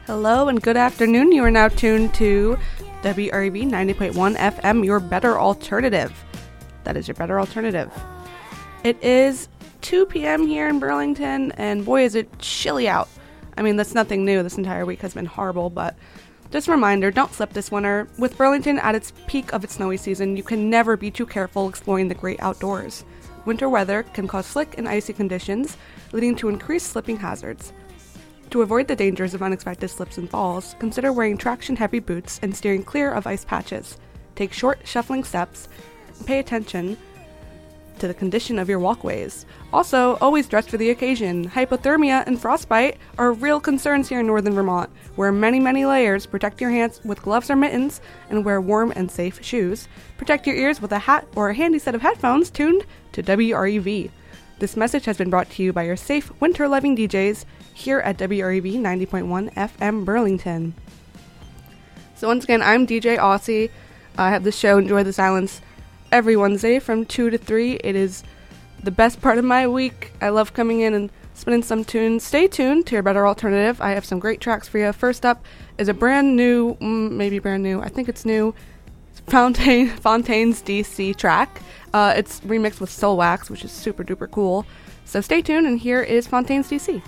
Hello and good afternoon. You are now tuned to WREB 90.1 FM, your better alternative. That is your better alternative. It is 2 p.m. here in Burlington, and boy, is it chilly out. I mean, that's nothing new. This entire week has been horrible, but just a reminder, don't slip this winter. With Burlington at its peak of its snowy season, you can never be too careful exploring the great outdoors. Winter weather can cause slick and icy conditions, leading to increased slipping hazards. To avoid the dangers of unexpected slips and falls, consider wearing traction-heavy boots and steering clear of ice patches. Take short, shuffling steps, and pay attention to the condition of your walkways. Also, always dress for the occasion. Hypothermia and frostbite are real concerns here in northern Vermont. Wear many, many layers, protect your hands with gloves or mittens, and wear warm and safe shoes. Protect your ears with a hat or a handy set of headphones tuned to WREV. This message has been brought to you by your safe, winter-loving DJs here at WREB 90.1 FM Burlington. So once again, I'm DJ Aussie. I have the show Enjoy the Silence every Wednesday from 2 to 3. It is the best part of my week. I love coming in and spinning some tunes. Stay tuned to your better alternative. I have some great tracks for you. First up is a brand new, I think it's new, Fontaines DC track. It's remixed with Soul Wax, which is super duper cool. So stay tuned, and here is Fontaines DC.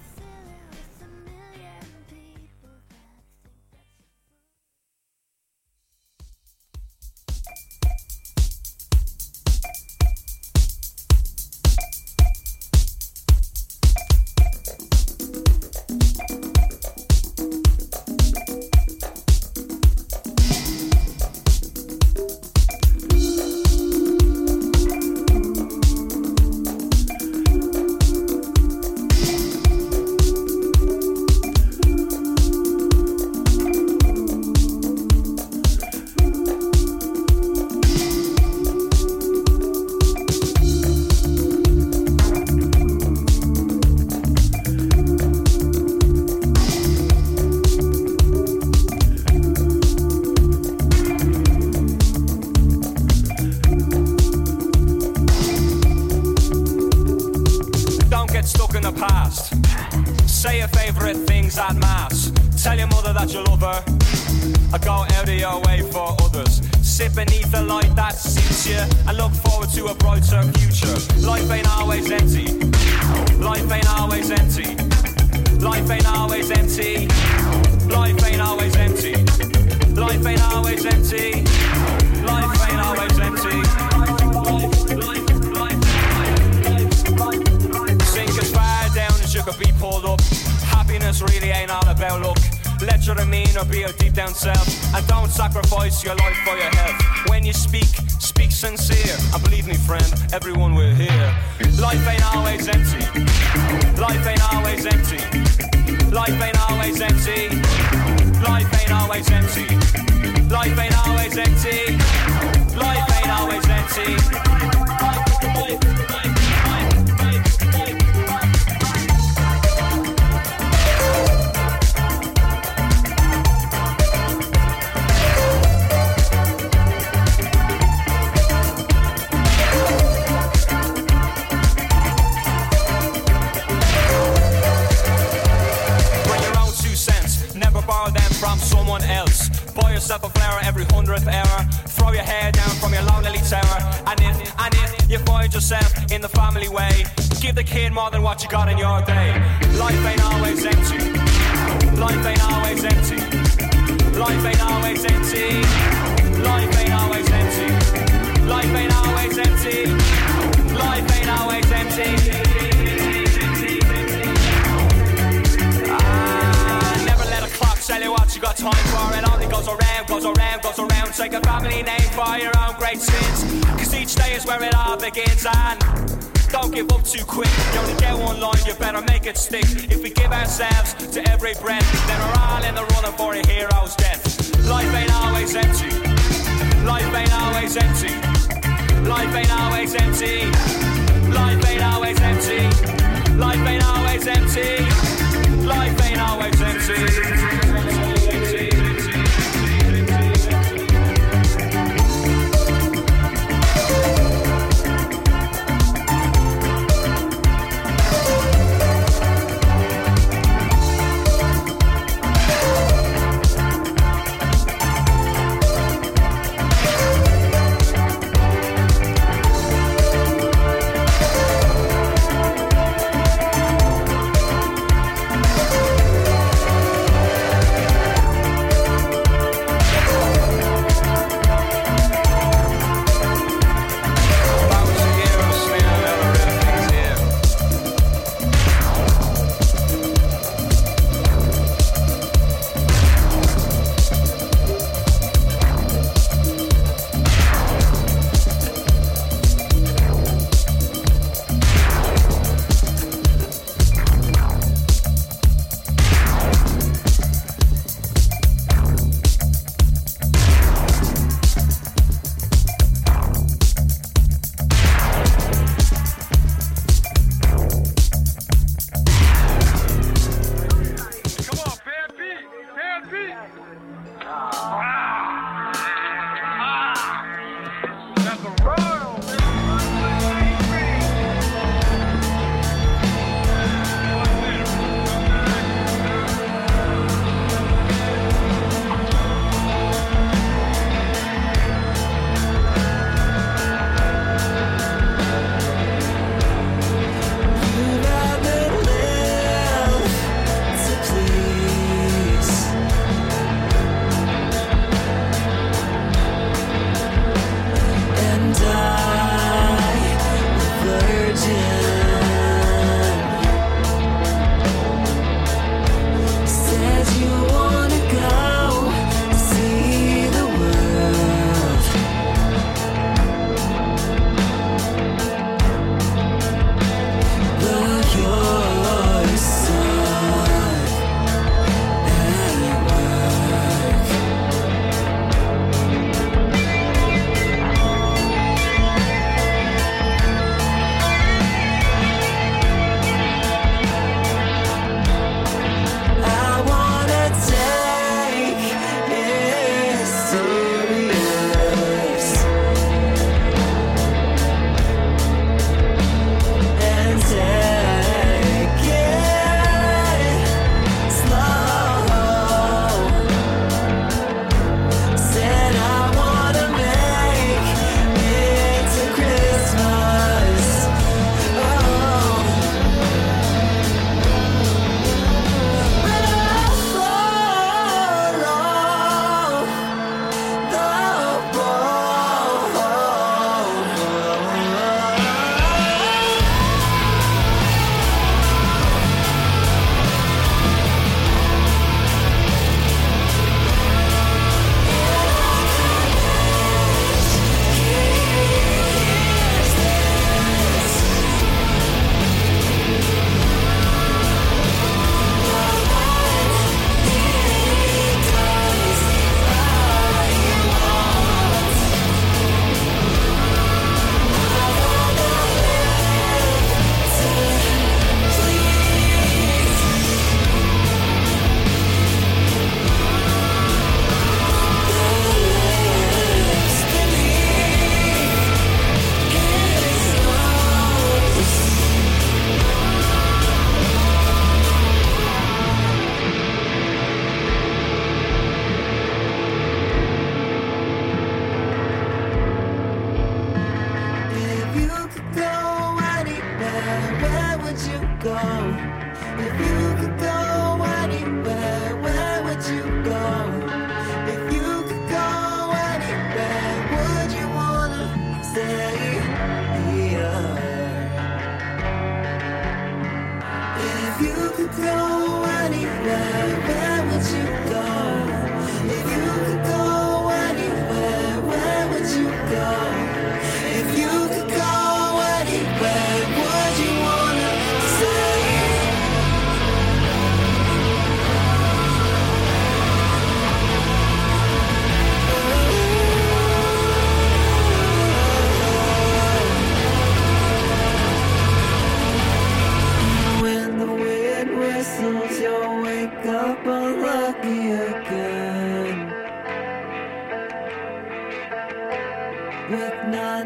Your life for your health. When you speak sincere. And believe me, friend, everyone will hear. Life ain't always empty. Life ain't always empty. Life ain't always empty. Life ain't always empty. Life ain't always empty. Life ain't always empty. Yourself a flower every 100th hour. Throw your hair down from your lonely tower. And if you find yourself in the family way, give the kid more than what you got in your day. Life ain't always empty. Life ain't always empty. Life ain't always empty. Life ain't always empty. Life ain't always empty. Life ain't always empty. Tell you what you got time for. It only goes around, goes around, goes around. Take a family name for your own great sins, cause each day is where it all begins. And don't give up too quick. You only get one line, you better make it stick. If we give ourselves to every breath, then we're all in the running for a hero's death. Life ain't always empty. Life ain't always empty. Life ain't always empty. Life ain't always empty. Life ain't always empty. Life ain't always empty.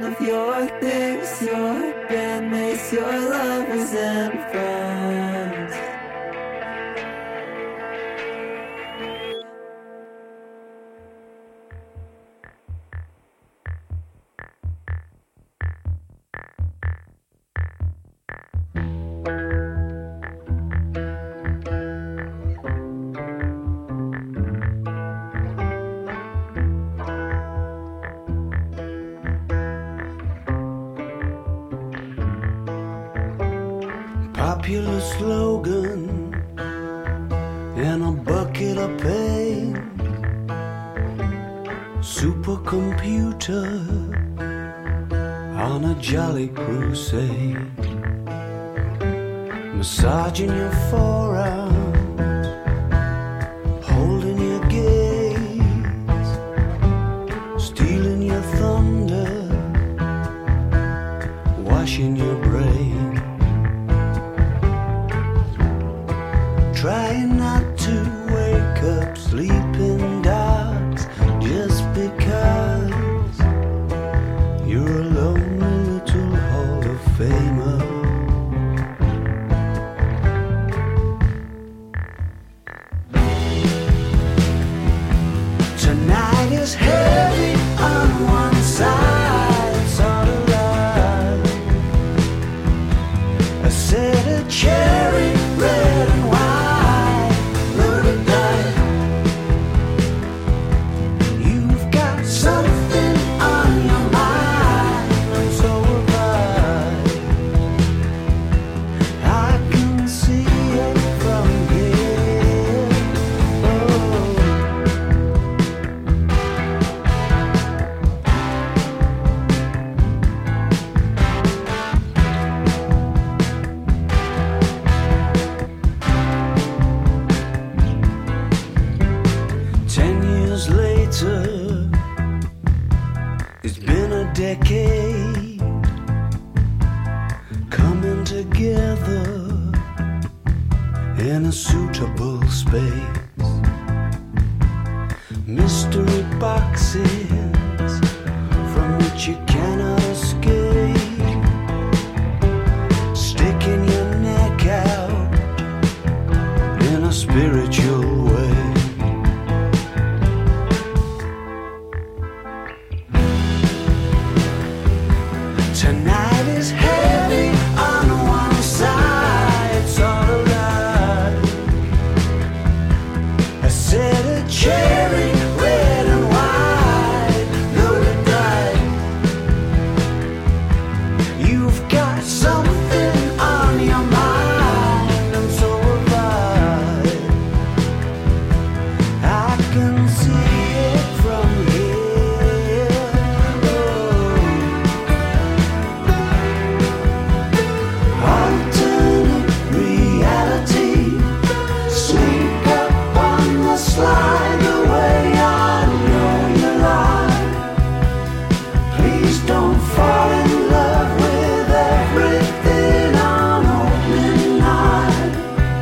of your things, your bandmates, your lovers and friends. Popular slogan and a bucket of pain. Supercomputer on a jolly crusade. Massaging your forearms, holding your gaze, stealing your thunder, washing your brain. Trying not to wake up sleeping dogs just because you're a lonely little Hall of Famer. Tonight is heavy on one side, it's all alive. I said a cherry red and white. It's been a decade coming together in a suitable space. Mystery boxes from which you cannot escape, sticking your neck out in a spiritual way. Tonight is heavy on one side, it's all alive. I said a cherry red and white, loaded bright. You've got something on your mind, and so have I can see it from here. Alternate reality, sneak up on the slide the way I know you lie. Please don't fall in love with everything on opening night.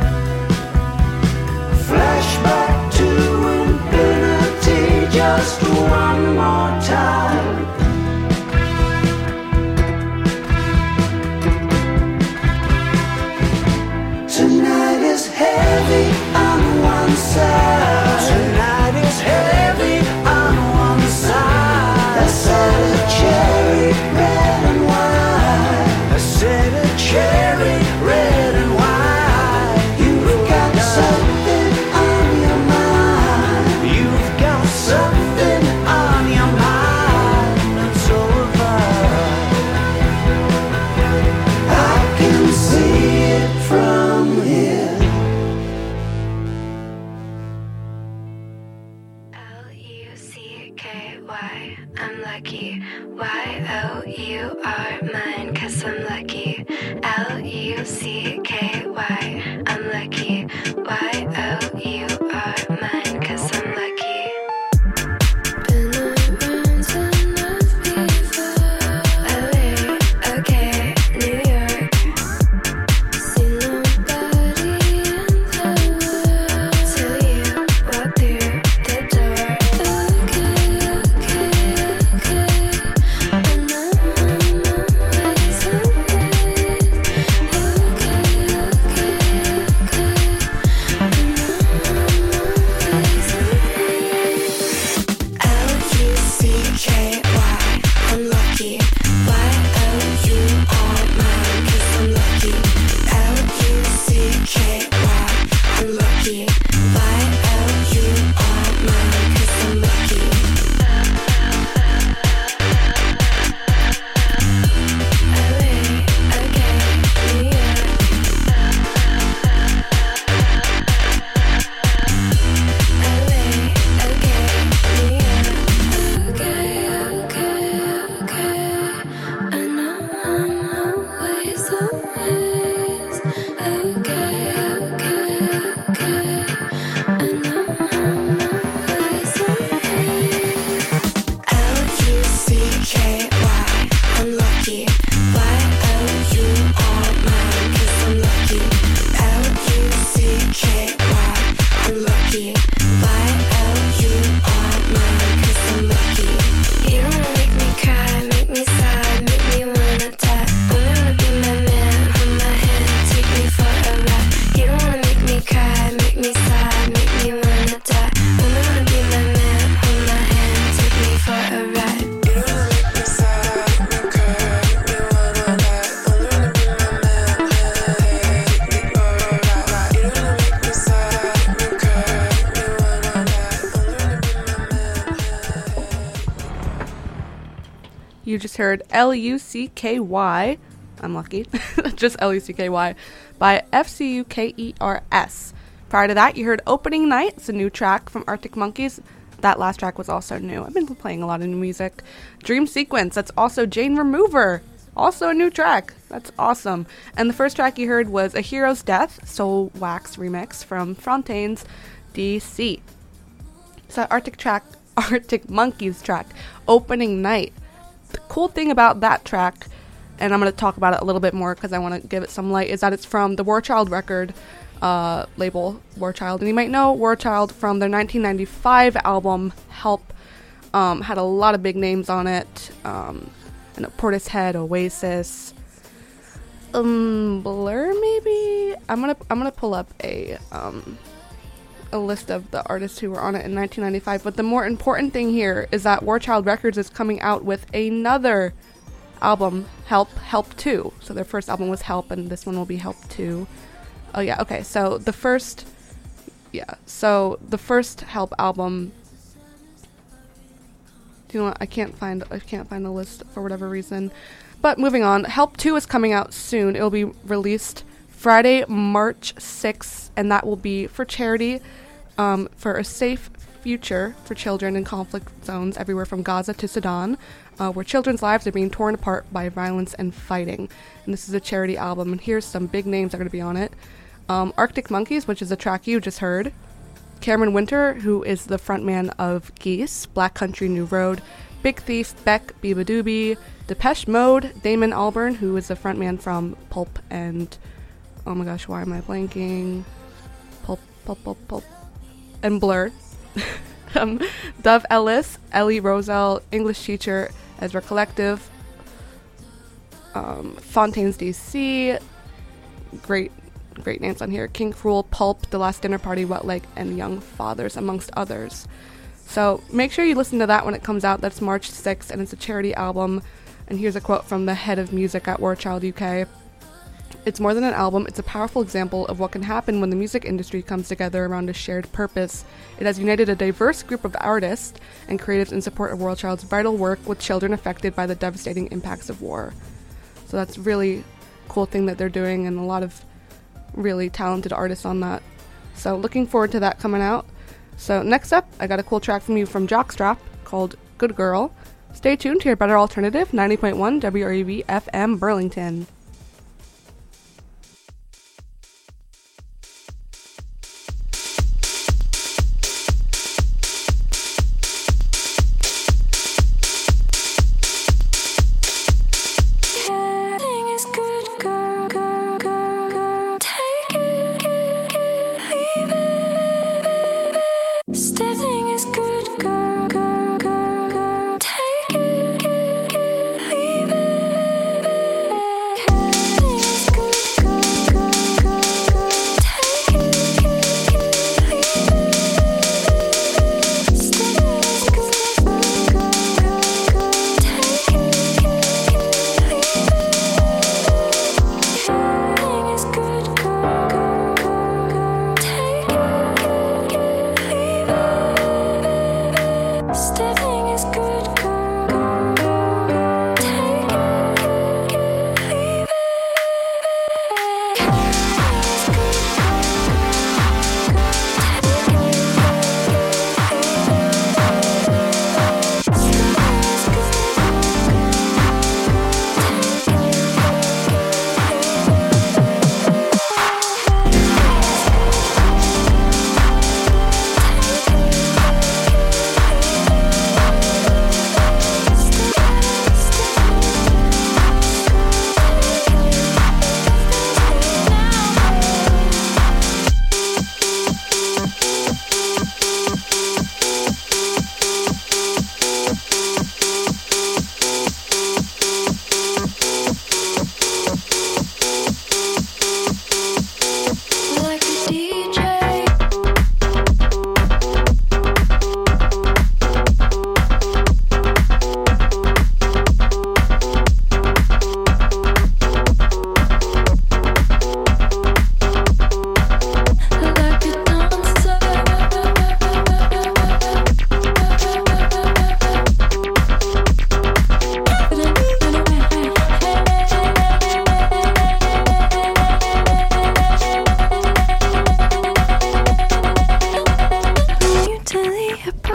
Flashback to infinity just one more time. Tonight is heavy on one side. Tonight is heavy on one side. I said a cherry red and white. I said a cherry red and white. You've got something on your mind. You've got something on your mind, and so have I can see it from here. Lucky, I'm lucky. Y-O-U-R, mine, 'cause I'm lucky. L-U-C-K-Y, I'm lucky. Y-O-U-R, mine, 'cause I'm lucky. Been around enough before. LA, okay, New York. See nobody in the world till you walk through the door. Okay, okay, okay. And I'm You are mine 'cause I'm lucky. You don't wanna make me cry, make me sigh, make me wanna die. Only wanna be my man, hold my hand, take me for a ride. You don't wanna make me cry, make me sigh, make me wanna die. Only wanna be my man, hold my hand, take me for a ride. You don't wanna make me sigh, make me cry, make me wanna die. Only wanna be my man, hold my hand, take me for a ride. You don't wanna make me sigh, make me cry, make me wanna die. Only wanna be my man. You just heard Lucky. I'm lucky. Just Lucky by FCUKERS. Prior to that, you heard Opening Night. It's a new track from Arctic Monkeys. That last track was also new. I've been playing a lot of new music. Dream Sequence. That's also Jane Remover. Also a new track. That's awesome. And the first track you heard was A Hero's Death, Soul Wax remix from Fontaines DC. So Arctic Monkeys track, Opening Night. The cool thing about that track, and I'm going to talk about it a little bit more because I want to give it some light, is that it's from the War Child record label, War Child. And you might know War Child from their 1995 album, Help. Had a lot of big names on it. Portishead, Oasis, Blur maybe? I'm gonna pull up a list of the artists who were on it in 1995, but the more important thing here is that War Child Records is coming out with another album, Help 2. So their first album was Help, and this one will be Help 2. Oh yeah, okay, so the first Help album, do you know what, I can't find the list for whatever reason, but moving on, Help 2 is coming out soon. It will be released Friday, March 6th, and that will be for charity, for a safe future for children in conflict zones everywhere from Gaza to Sudan, where children's lives are being torn apart by violence and fighting. And this is a charity album, and here's some big names that are going to be on it. Arctic Monkeys, which is the track you just heard. Cameron Winter, who is the frontman of Geese, Black Country New Road, Big Thief, Beck, Biba Doobie, Depeche Mode, Damon Albarn, who is the frontman from Pulp and... oh my gosh, why am I blanking? Pulp. And Blur. Dove Ellis, Ellie Roselle, English Teacher, Ezra Collective, Fontaines DC, great names on here. King Cruel, Pulp, The Last Dinner Party, Wet Leg, and Young Fathers, amongst others. So make sure you listen to that when it comes out. That's March 6th, and it's a charity album. And here's a quote from the head of music at War Child UK. It's more than an album, it's a powerful example of what can happen when the music industry comes together around a shared purpose. It has united a diverse group of artists and creatives in support of War Child's vital work with children affected by the devastating impacts of war. So that's really cool thing that they're doing, and a lot of really talented artists on that. So looking forward to that coming out. So next up, I got a cool track from you from Jockstrap called Good Girl. Stay tuned to your Better Alternative, 90.1 WREV FM Burlington. Take it, leave it.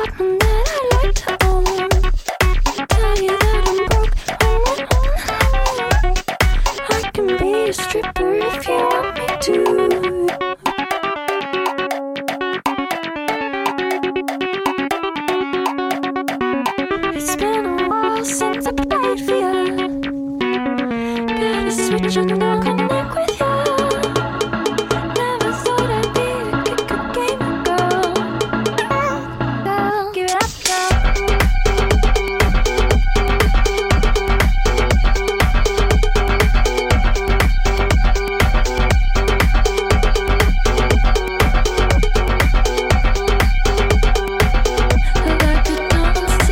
problem that I like to own. Tell you that I'm broke when we're on. I can be a stripper if you want me to. It's been a while since I played for you. Gotta switch and now connect with you. Never thought I'd be a kicker gamer girl. Girl, give it up, girl. I like to dance.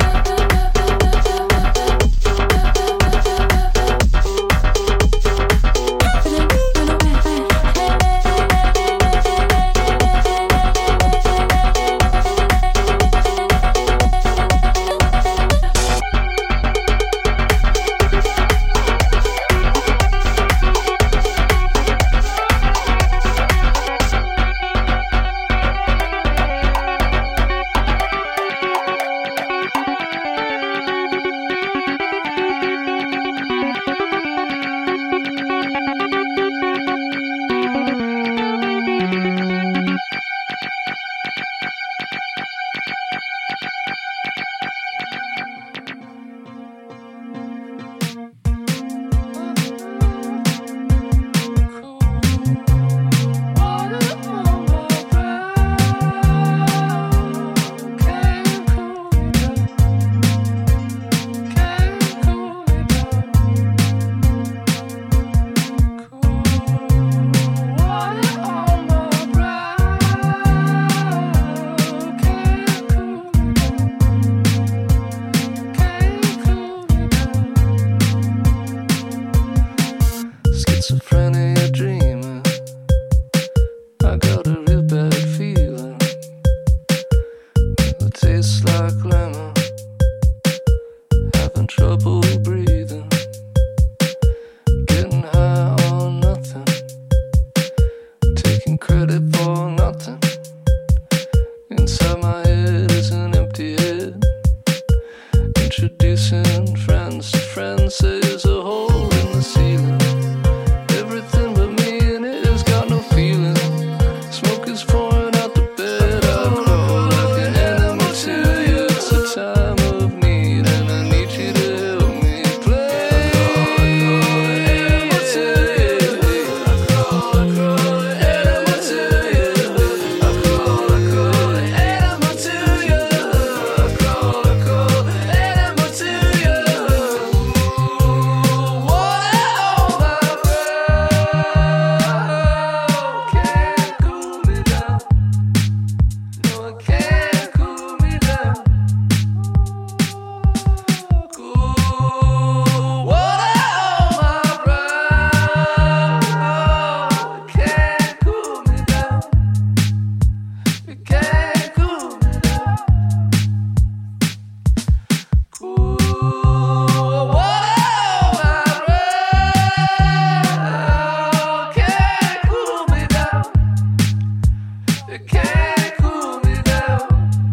Schizophrenia dreaming. I got a real bad feeling. It tastes like lemon. Having trouble breathing. Getting high on nothing. Taking credit for nothing. Inside my head is an empty head. Introducing friends to friends. There's a hole in the ceiling. Everything but me and it has got no feeling. Smoke is pouring out the bed. I crawl like an animal to you. It's a time of need and I need you to help me play. Animal to you. I crawl, animal to you. I crawl, animal to you. I crawl, animal to you. Water on my brow can't cool me down. No, it can't cool me down. Cool water on my brow can't cool me down. It can't cool me down. Cool water on my brow can't cool me down. It can't cool me down.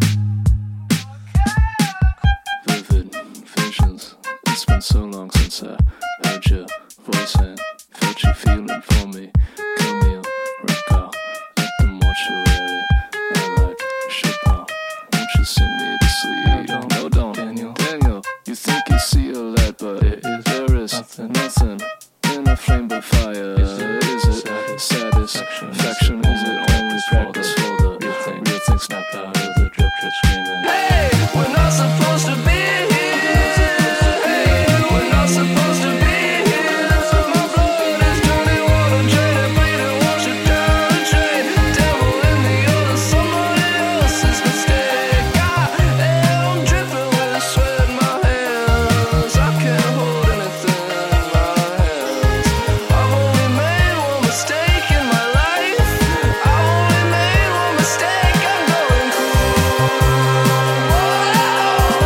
Vivid visions. It's been so long since I heard your voice and felt you feeling for me. Camille, recall at the mortuary. I like Chopin. Won't you sing me to sleep? No, don't. Daniel, you think you see a light, but there is nothing in a flame but fire. Is it satisfaction? Is it only practice for the real thing? Snap out of the drip screaming. Hey, we're not supposed to be here. Hey, we're not supposed to be here. My blood is turning water, jaded, bleeding, wash it down the drain. Devil in me or somebody else's mistake. I am dripping with sweat in my hands. I can't hold anything in my hands. I've only made one mistake in my life. I've only made one mistake. I'm going cool. Water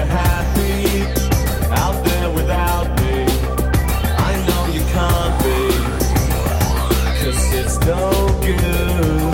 you're happy out there without me. I know you can't be, 'cause it's no good.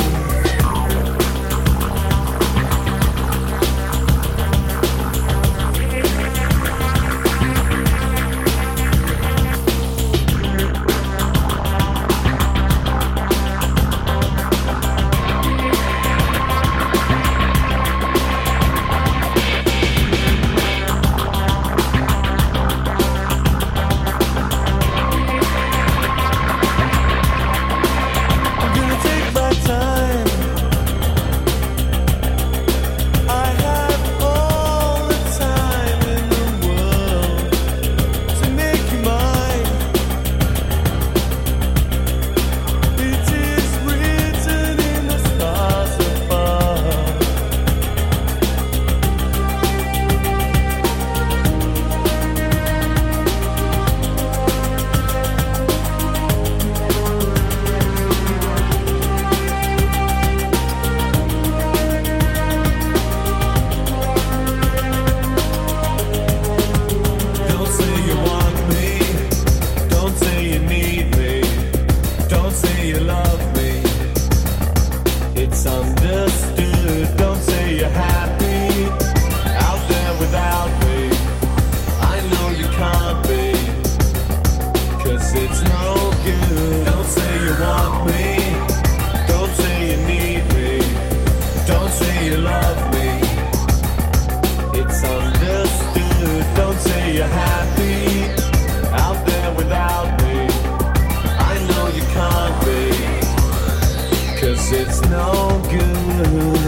It's no good.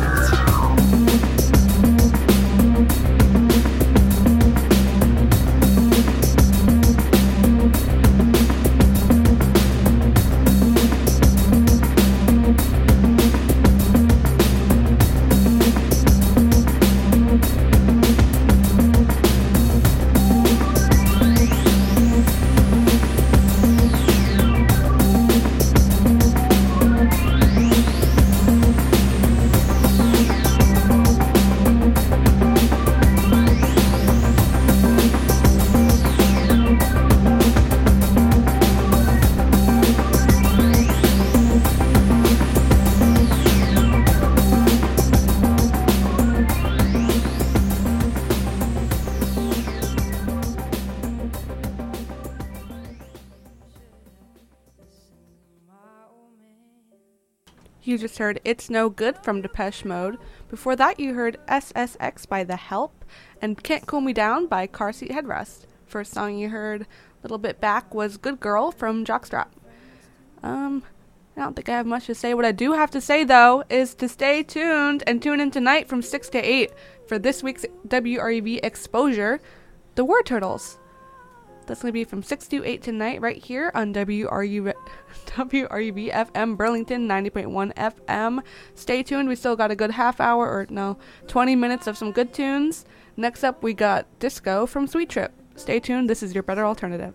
You just heard It's No Good from Depeche Mode. Before that, you heard SSX by The Help and Can't Cool Me Down by Car Seat Headrest. First song you heard a little bit back was Good Girl from Jockstrap. I don't think I have much to say. What I do have to say, though, is to stay tuned and tune in tonight from 6 to 8 for this week's WREV Exposure, The War Turtles. That's going to be from 6 to 8 tonight right here on WREV FM Burlington 90.1 FM. Stay tuned. We still got a good 20 minutes of some good tunes. Next up, we got Disco from Sweet Trip. Stay tuned. This is your better alternative.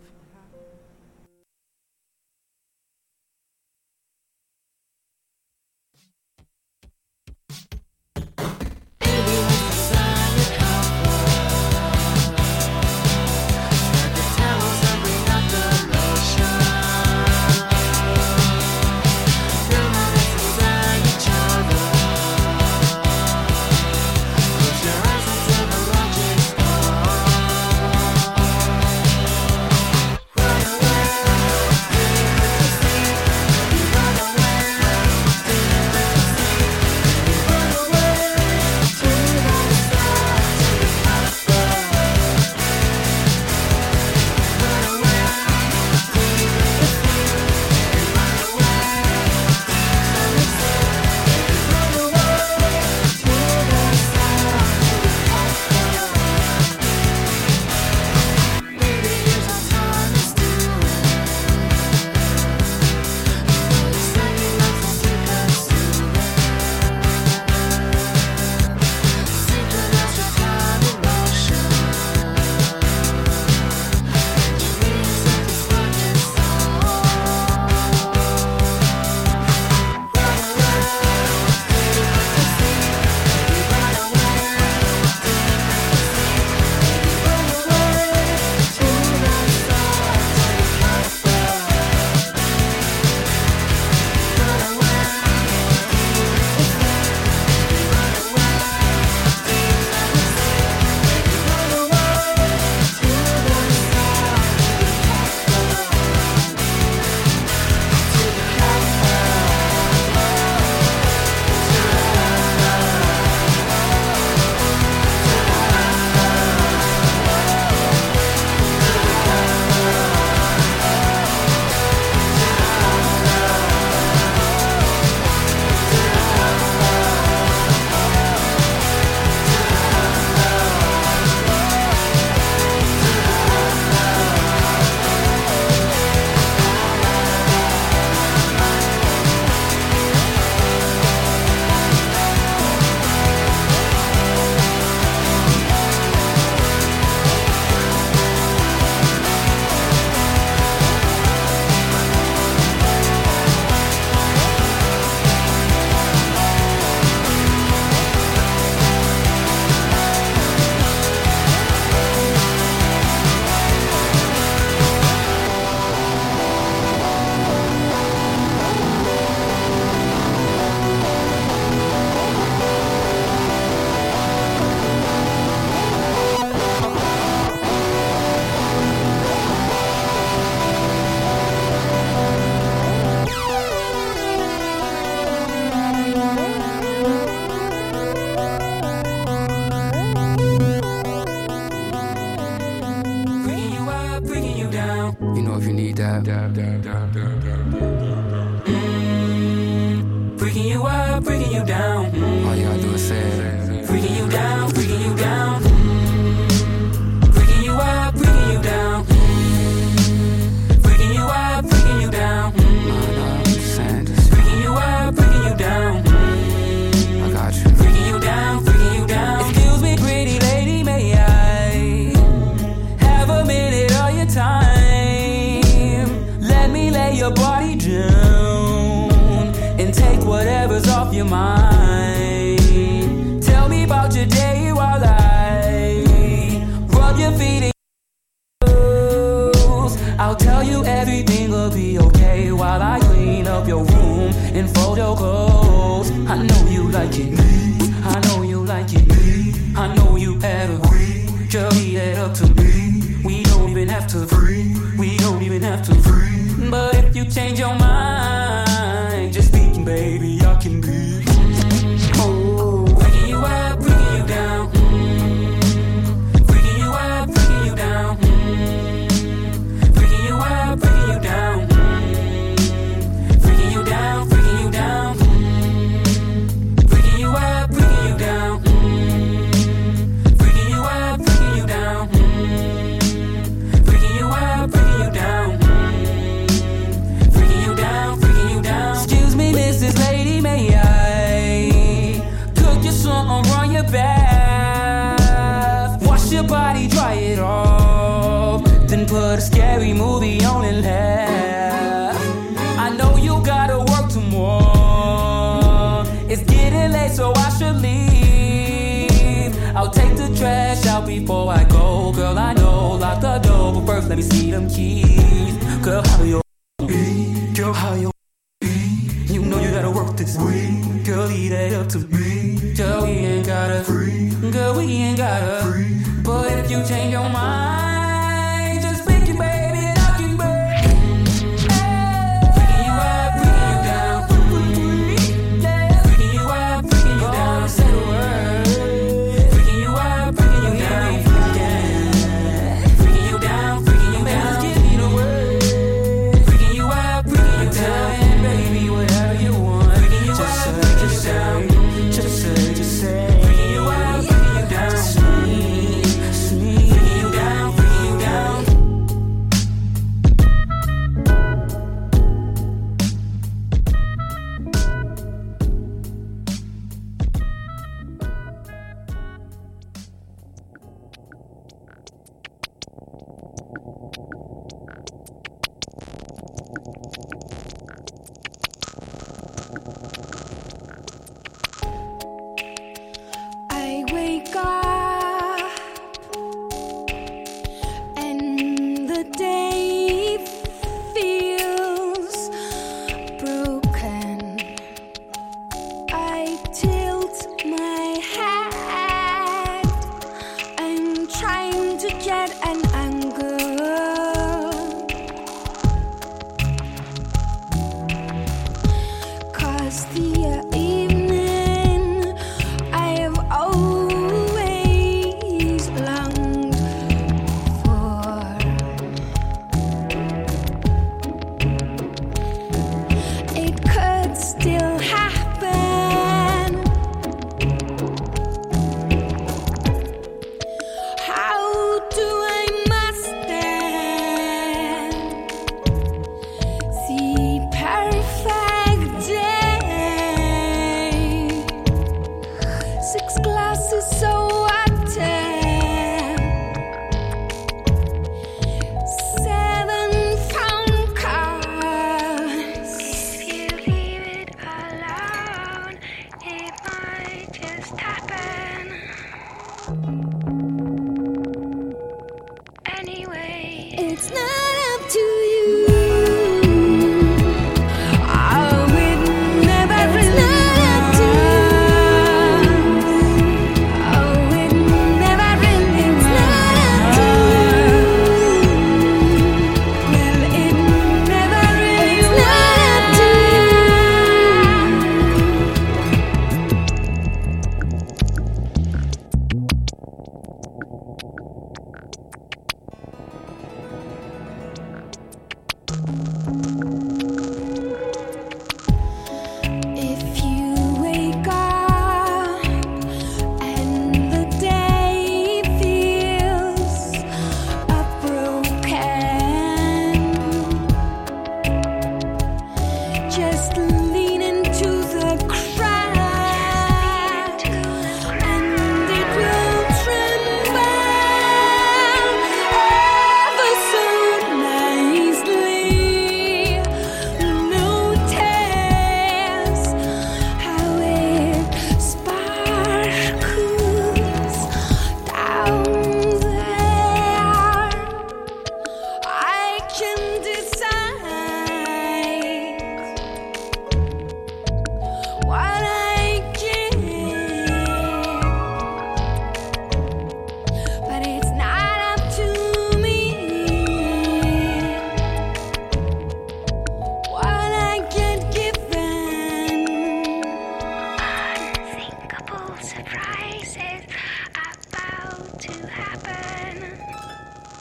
You know if you need that. Freaking you up, freaking you down. All you gotta do is say it. Freaking you down, freaking you down. Freaking you up, freaking you down. Freaking you up, freaking you down. I'm just saying, just Freaking you up, freaking you down. I got you. Freaking you down, freaking you down. Excuse me, pretty lady, may I have a minute of your time? Let me lay your body down and take whatever's off your mind. Tell me about your day while I rub your feet in your toes. I'll tell you everything will be okay while I clean up your room and fold your clothes. I know you like it, I know you like it, I know you better. Girl, leave it up to me. We don't even have to free. We don't even have to free. But if you change your mind, just speaking, baby, I can be. Oh, freaking you up, freaking you down. Freaking you up, freaking you down. Freaking you up, freaking you down. Freaking you down, freaking you down. Freaking you up, freaking you down. Freaking you up, freaking you down. Freaking you up, freaking you down. Freaking you down, freaking you down. Excuse me, Mrs. Lady, may I cook you something, run your bath, wash your body, dry it off, then put a scary movie on and laugh. I know you gotta work tomorrow. It's getting late, so I should leave. I'll take the trash out before I go. Girl, I know, lock the door, but first let me see them keys. Girl, how you be? Girl, how you be? You know you gotta work this week. Girl, leave that up to me. Girl, we ain't gotta free. Girl, we ain't gotta free. But if you change your mind, just pick it, baby, and I can break. Freaking you up, freaking you down. Freaking you up, freaking you down. Say the word. Freaking you up, freaking you down. Freaking you down, freaking you down. Give me the word. Freaking you up, freaking you down. And baby, whatever you want. Freaking you up, freaking you down. Just say, just say. Freaking you up, freaking you down. Sweet, sweet. Freaking you down, freaking you down. I wake up and the day feels broken. I tilt my head. I'm trying to get an angle. 'Cause the evening I have always longed for. It could still happen. How do I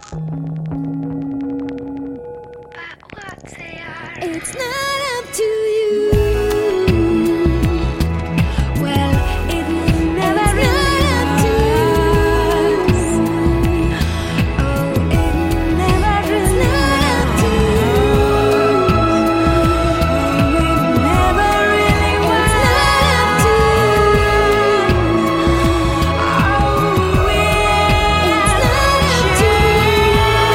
It's not up to you. Well, it never really up to us. Oh, it never really up to us. Oh, it never really was up to us. Oh, it's not up to us.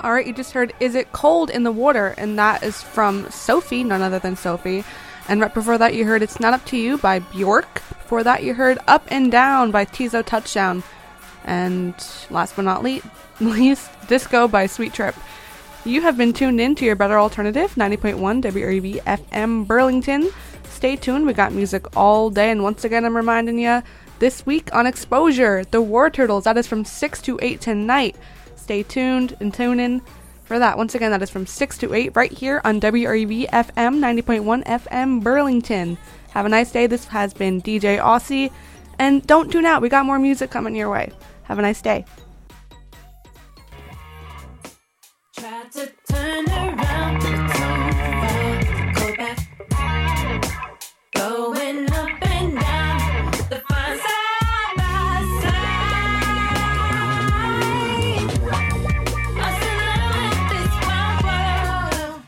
All right, you just heard Is It Cold in the Water, and that is from Sophie, none other than Sophie. And right before that, you heard It's Not Up to You by Bjork. Before that, you heard Up and Down by Tizo Touchdown. And last but not least, Disco by Sweet Trip. You have been tuned in to your Better Alternative, 90.1 WREB FM Burlington. Stay tuned, we got music all day. And once again, I'm reminding you, this week on Exposure, the War Turtles, that is from 6 to 8 tonight. Stay tuned and tune in for that. Once again, that is from 6 to 8 right here on WREB FM 90.1 FM Burlington. Have a nice day. This has been DJ Aussie. And don't tune out. We got more music coming your way. Have a nice day. Try to turn around, it's over, go back. Going up and down, the fine side by side. Lost in love with this wild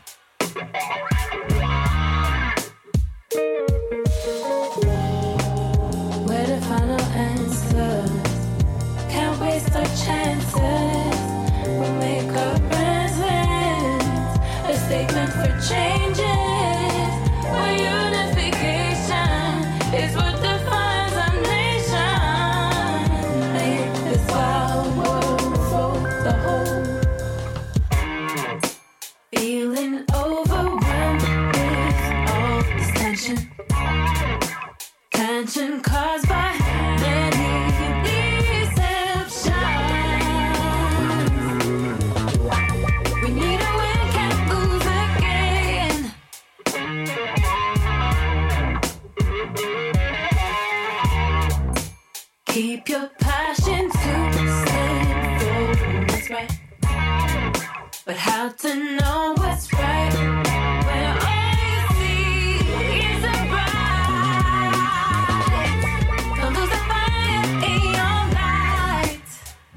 world. Where the final answer? Can't waste our chances. We'll make our presence a statement for changes. Where unification is what defines our nation. Make this wild world for the whole. Feeling overwhelmed with all this tension. Tension caused by many deceptions. We need a win, can't lose again. Keep your passion to stand for what's right. But how to know what's right when all you see is a bright? Don't lose the fire in your light.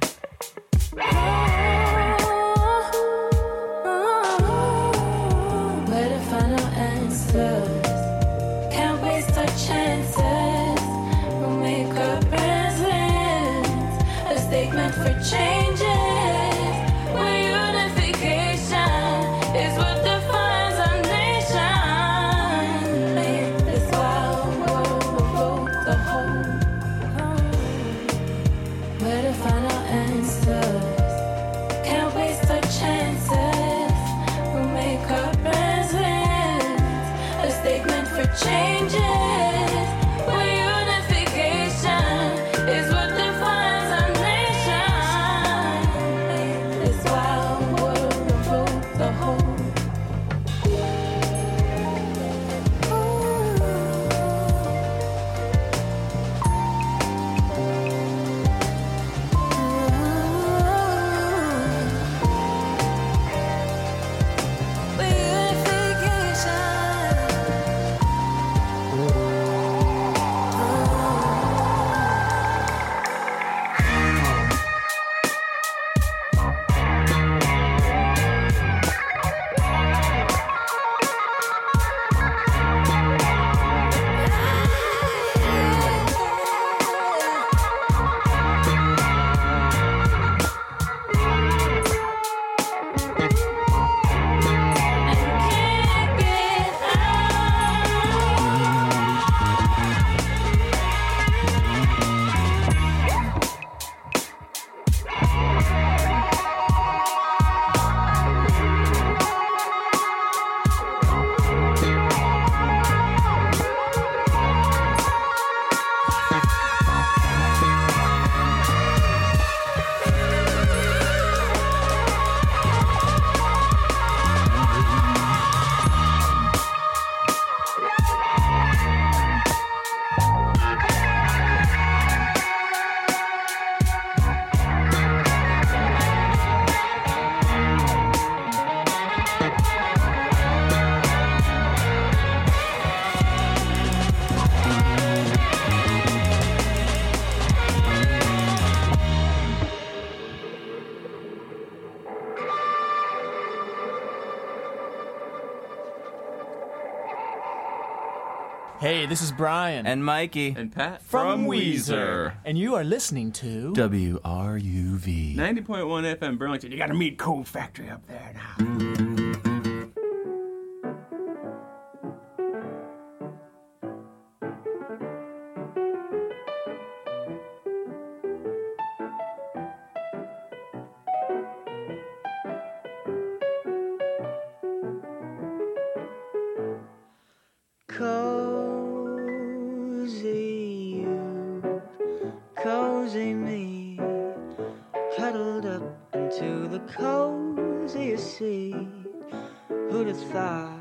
Where the final answers? Can't waste our chances. We'll make our presence a statement for changes. Where unification is what defines our nation. Make this wild world the whole. Where the final answers? Can't waste our chances. We'll make our presence a statement for changes. Where unification is what defines our nation. Make this wild world the whole. Unification. Hey, this is Brian. And Mikey. And Pat. From Weezer. And you are listening to WRUV 90.1 FM Burlington. You gotta meet Cold Factory up there now. Cozy you, cozy me, huddled up into the coziest seat. Who'd have thought